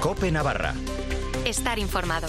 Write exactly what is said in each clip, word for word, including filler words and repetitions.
COPE Navarra. Estar informado.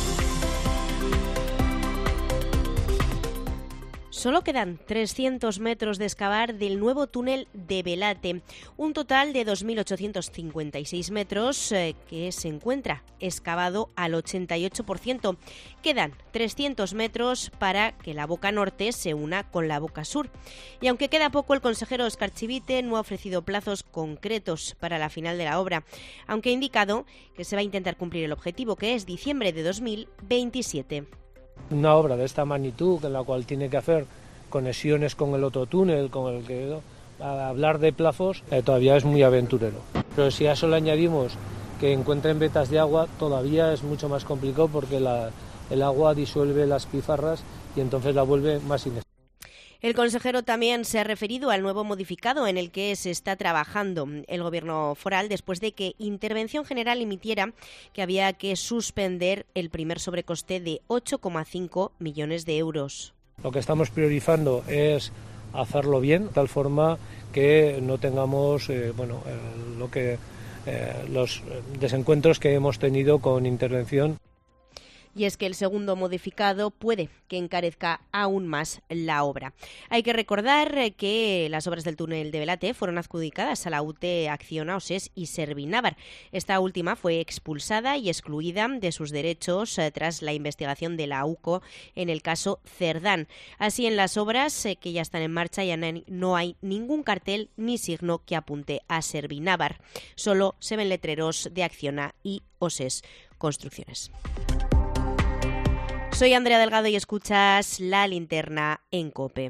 Solo quedan trescientos metros de excavar del nuevo túnel de Belate, un total de dos mil ochocientos cincuenta y seis metros eh, que se encuentra excavado al ochenta y ocho por ciento. Quedan trescientos metros para que la boca norte se una con la boca sur. Y aunque queda poco, el consejero Óscar Chivite no ha ofrecido plazos concretos para la final de la obra, aunque ha indicado que se va a intentar cumplir el objetivo, que es diciembre de dos mil veintisiete. Una obra de esta magnitud, en la cual tiene que hacer conexiones con el otro túnel, con el que a hablar de plazos eh, todavía es muy aventurero. Pero si a eso le añadimos que encuentren vetas de agua, todavía es mucho más complicado porque la, el agua disuelve las pizarras y entonces la vuelve más inestable. El consejero también se ha referido al nuevo modificado en el que se está trabajando el Gobierno foral después de que Intervención General emitiera que había que suspender el primer sobrecoste de ocho coma cinco millones de euros. Lo que estamos priorizando es hacerlo bien, de tal forma que no tengamos eh, bueno, eh, lo que, eh, los desencuentros que hemos tenido con Intervención. Y es que el segundo modificado puede que encarezca aún más la obra. Hay que recordar que las obras del túnel de Belate fueron adjudicadas a la U T Acciona, OSES y Servinávar. Esta última fue expulsada y excluida de sus derechos eh, tras la investigación de la U C O en el caso Cerdán. Así, en las obras eh, que ya están en marcha ya no hay ningún cartel ni signo que apunte a Servinávar. Solo se ven letreros de Acciona y OSES Construcciones. Soy Andrea Delgado y escuchas La Linterna en COPE.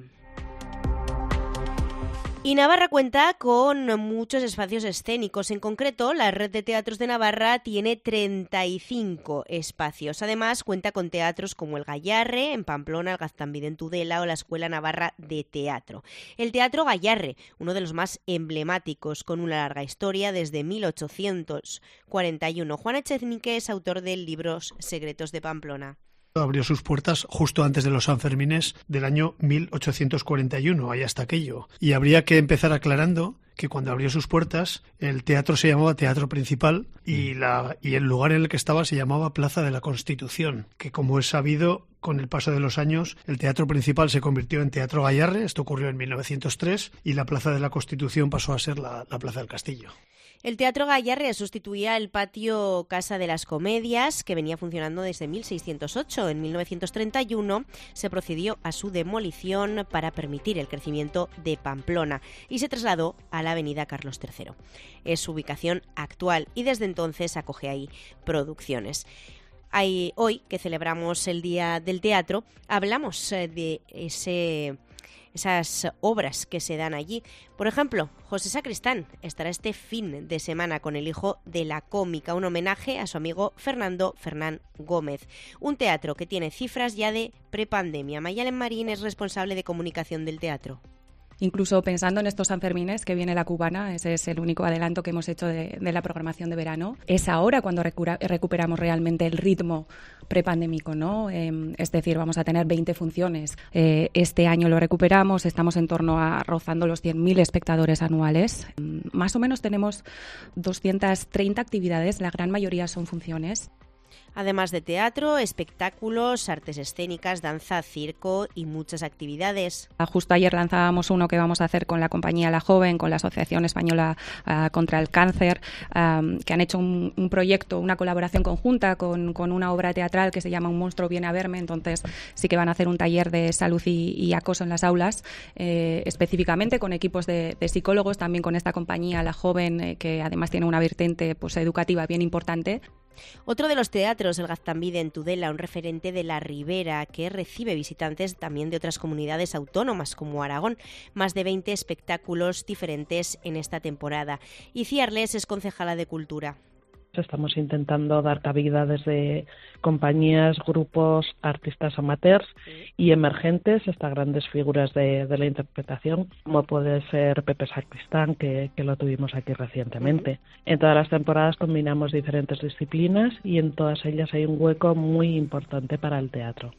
Y Navarra cuenta con muchos espacios escénicos. En concreto, la Red de Teatros de Navarra tiene treinta y cinco espacios. Además, cuenta con teatros como el Gayarre en Pamplona, el Gaztambide en Tudela o la Escuela Navarra de Teatro. El Teatro Gayarre, uno de los más emblemáticos, con una larga historia desde mil ochocientos cuarenta y uno. Juan Echenique es autor del libro Secretos de Pamplona. Abrió sus puertas justo antes de los Sanfermines del año mil ochocientos cuarenta y uno, ahí hasta aquello. Y habría que empezar aclarando que cuando abrió sus puertas el teatro se llamaba Teatro Principal y, la, y el lugar en el que estaba se llamaba Plaza de la Constitución, que como es sabido, con el paso de los años, el Teatro Principal se convirtió en Teatro Gayarre, esto ocurrió en mil novecientos tres, y la Plaza de la Constitución pasó a ser la, la Plaza del Castillo. El Teatro Gayarre sustituía el patio Casa de las Comedias, que venía funcionando desde mil seiscientos ocho. En mil novecientos treinta y uno se procedió a su demolición para permitir el crecimiento de Pamplona y se trasladó a la avenida Carlos tercero. Es su ubicación actual y desde entonces acoge ahí producciones. Hay, hoy, que celebramos el Día del Teatro, hablamos de ese... esas obras que se dan allí. Por ejemplo, José Sacristán estará este fin de semana con El hijo de la cómica, un homenaje a su amigo Fernando Fernán Gómez. Un teatro que tiene cifras ya de prepandemia. Mayalen Marín es responsable de comunicación del teatro. Incluso pensando en estos Sanfermines que viene la cubana, ese es el único adelanto que hemos hecho de, de la programación de verano, es ahora cuando recura, recuperamos realmente el ritmo prepandémico, ¿no? Eh, es decir, vamos a tener veinte funciones. Eh, este año lo recuperamos, estamos en torno a rozando los cien mil espectadores anuales. Eh, más o menos tenemos doscientas treinta actividades, la gran mayoría son funciones. Además de teatro, espectáculos, artes escénicas, danza, circo y muchas actividades. Justo ayer lanzábamos uno que vamos a hacer con la compañía La Joven, con la Asociación Española uh, contra el Cáncer, um, que han hecho un, un proyecto, una colaboración conjunta con, con una obra teatral que se llama Un monstruo viene a verme. Entonces sí que van a hacer un taller de salud y, y acoso en las aulas, eh, específicamente con equipos de, de psicólogos, también con esta compañía La Joven, eh, que además tiene una vertiente pues, educativa bien importante. Otro de los teatros, el Gaztambide en Tudela, un referente de la Ribera que recibe visitantes también de otras comunidades autónomas como Aragón. Más de veinte espectáculos diferentes en esta temporada. Iciar Les es concejala de Cultura. Estamos intentando dar cabida desde compañías, grupos, artistas amateurs y emergentes hasta grandes figuras de, de la interpretación, como puede ser Pepe Sacristán, que, que lo tuvimos aquí recientemente. En todas las temporadas combinamos diferentes disciplinas y en todas ellas hay un hueco muy importante para el teatro.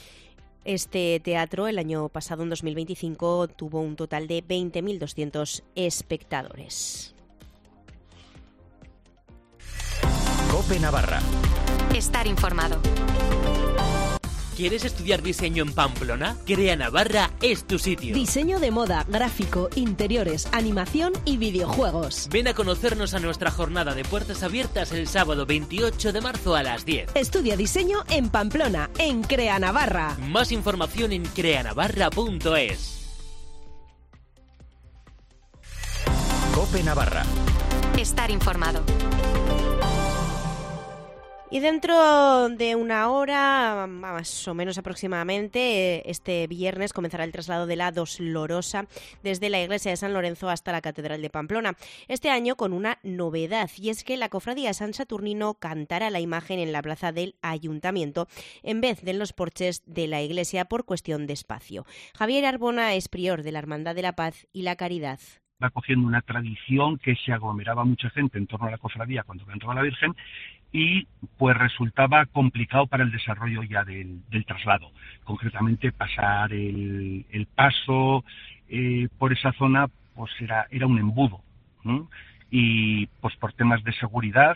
Este teatro, el año pasado, en dos mil veinticinco, tuvo un total de veinte mil doscientos espectadores. COPE Navarra. Estar informado. ¿Quieres estudiar diseño en Pamplona? Crea Navarra es tu sitio. Diseño de moda, gráfico, interiores, animación y videojuegos. Ven a conocernos a nuestra jornada de puertas abiertas el sábado veintiocho de marzo a las diez. Estudia diseño en Pamplona, en Crea Navarra. Más información en crea navarra punto es. COPE Navarra. Estar informado. Y dentro de una hora, más o menos aproximadamente, este viernes comenzará el traslado de la Dolorosa desde la iglesia de San Lorenzo hasta la Catedral de Pamplona. Este año con una novedad, y es que la cofradía San Saturnino cantará la imagen en la plaza del Ayuntamiento en vez de en los porches de la iglesia por cuestión de espacio. Javier Arbona es prior de la Hermandad de la Paz y la Caridad. Va cogiendo una tradición que se aglomeraba mucha gente en torno a la cofradía cuando cantaba la Virgen y pues resultaba complicado para el desarrollo ya del, del traslado. Concretamente pasar el, el paso eh, por esa zona pues era, era un embudo, ¿no? Y pues por temas de seguridad.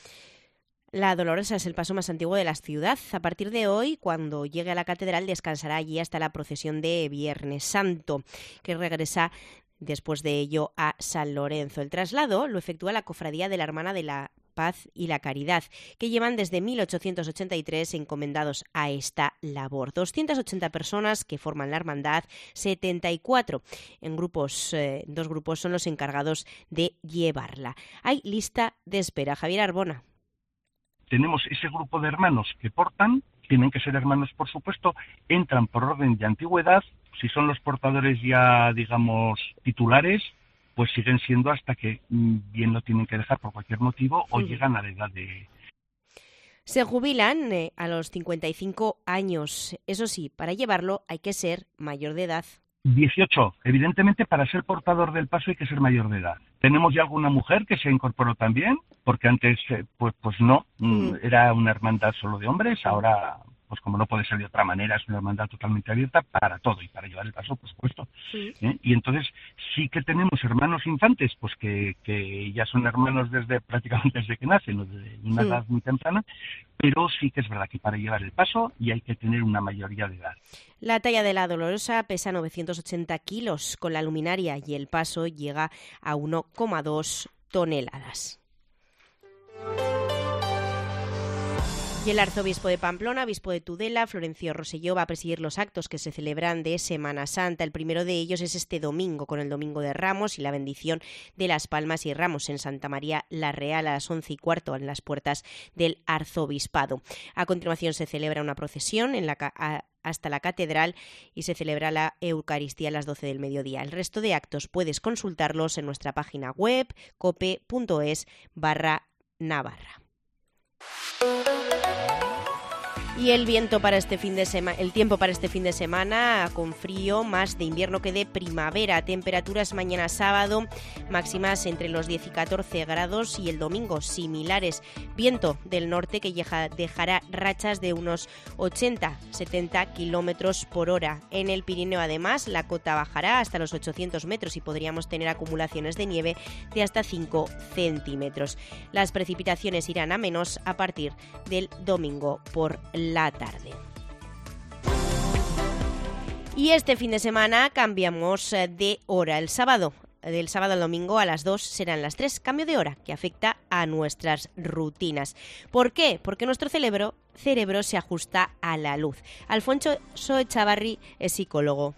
La Dolorosa es el paso más antiguo de la ciudad. A partir de hoy, cuando llegue a la catedral, descansará allí hasta la procesión de Viernes Santo, que regresa después de ello a San Lorenzo. El traslado lo efectúa la Cofradía de la Hermana de la Paz y la Caridad, que llevan desde mil ochocientos ochenta y tres encomendados a esta labor. doscientas ochenta personas que forman la hermandad, setenta y cuatro en grupos, eh, dos grupos son los encargados de llevarla. Hay lista de espera. Javier Arbona. Tenemos ese grupo de hermanos que portan, tienen que ser hermanos por supuesto, entran por orden de antigüedad. Si son los portadores ya, digamos, titulares, pues siguen siendo hasta que bien lo tienen que dejar por cualquier motivo o llegan a la edad de... Se jubilan eh, a los cincuenta y cinco años. Eso sí, para llevarlo hay que ser mayor de edad. dieciocho. Evidentemente, para ser portador del paso hay que ser mayor de edad. Tenemos ya alguna mujer que se incorporó también, porque antes, eh, pues, pues no, mm. era una hermandad solo de hombres, ahora... pues como no puede ser de otra manera, es una hermandad totalmente abierta para todo y para llevar el paso, por supuesto. Sí. ¿Eh? Y entonces sí que tenemos hermanos infantes, pues que, que ya son hermanos desde prácticamente desde que nacen, desde una sí. edad muy temprana, pero sí que es verdad que para llevar el paso y hay que tener una mayoría de edad. La talla de la Dolorosa pesa novecientos ochenta kilos, con la luminaria y el paso llega a uno coma dos toneladas. Y el arzobispo de Pamplona, obispo de Tudela, Florencio Rosselló, va a presidir los actos que se celebran de Semana Santa. El primero de ellos es este domingo, con el Domingo de Ramos y la bendición de las Palmas y Ramos en Santa María la Real a las once y cuarto en las puertas del arzobispado. A continuación se celebra una procesión en la a, hasta la catedral y se celebra la Eucaristía a las doce del mediodía. El resto de actos puedes consultarlos en nuestra página web cope.es barra Navarra. Y el viento para este fin de semana, el tiempo para este fin de semana, con frío, más de invierno que de primavera. Temperaturas mañana sábado máximas entre los diez y catorce grados y el domingo similares. Viento del norte que dejará rachas de unos ochenta a setenta kilómetros por hora. En el Pirineo, además, la cota bajará hasta los ochocientos metros y podríamos tener acumulaciones de nieve de hasta cinco centímetros. Las precipitaciones irán a menos a partir del domingo por la tarde. Y este fin de semana cambiamos de hora. El sábado, del sábado al domingo a las dos serán las tres. Cambio de hora que afecta a nuestras rutinas. ¿Por qué? Porque nuestro cerebro, cerebro se ajusta a la luz. Alfonso Echavarri es psicólogo.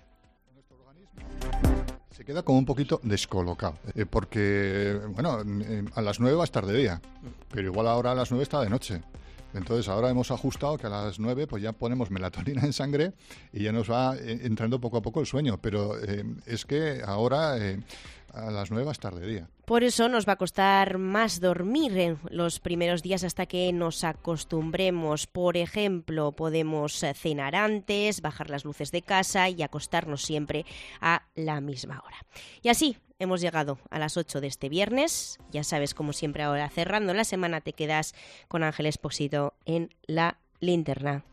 Se queda como un poquito descolocado, eh, porque, bueno, eh, a las nueve va a estar de día, pero igual ahora a las nueve está de noche. Entonces ahora hemos ajustado que a las nueve pues ya ponemos melatonina en sangre y ya nos va eh, entrando poco a poco el sueño, pero eh, es que ahora eh, a las nueve va a estar de día. Por eso nos va a costar más dormir en los primeros días hasta que nos acostumbremos. Por ejemplo, podemos cenar antes, bajar las luces de casa y acostarnos siempre a la misma hora. Y así hemos llegado a las ocho de este viernes. Ya sabes, como siempre ahora, cerrando la semana, te quedas con Ángel Expósito en La Linterna.